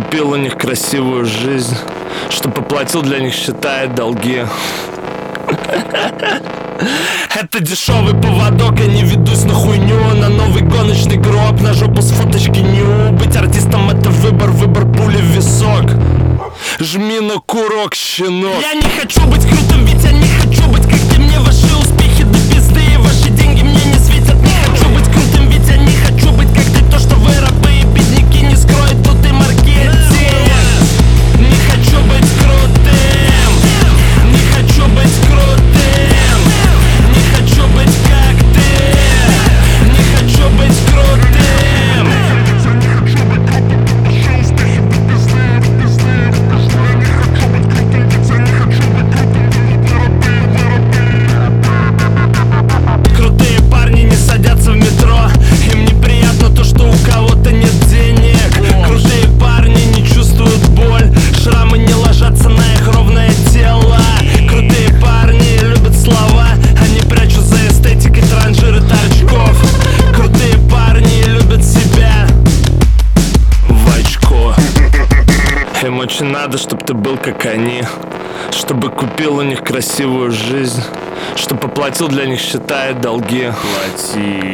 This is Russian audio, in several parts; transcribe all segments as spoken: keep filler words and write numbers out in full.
купил у них красивую жизнь, что поплатил для них, считает долги. Это дешевый поводок, я не ведусь на хуйню. На новый гоночный гроб, на жопу с фоточки ню. Быть артистом — это выбор, выбор пули в висок. Жми на курок, щенок. Я не хочу быть крутым, ведь я не хочу быть как ты. Мне ваши успехи до пизды, и ваши деньги мне не светят. Не хочу быть крутым, ведь я не хочу быть как ты. То, что вы рабы и бедняки, не скроет тут и маркетинг. Не хочу быть крутым, не хочу быть крутым, не хочу быть как ты, не хочу быть крутым. Крутые парни не садятся в метро, им неприятно то, что у кого-то нет денег. Крутые парни не чувствуют боль, шрамы не ложатся на их ровное тело. Крутые парни любят слова, они прячут за эстетикой транжиры торчков. Крутые парни любят себя в очко. Им очень надо, чтоб ты был как они, чтобы купил у них красивую жизнь, что поплатил для них, считает долги. Плати.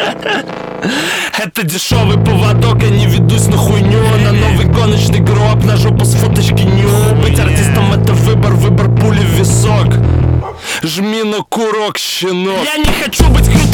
Это дешевый поводок, я не ведусь на хуйню. На новый гоночный гроб, на жопу с фоточки ню. Быть артистом — это выбор, выбор пули в висок. Жми на курок, щенок. Я не хочу быть крутым.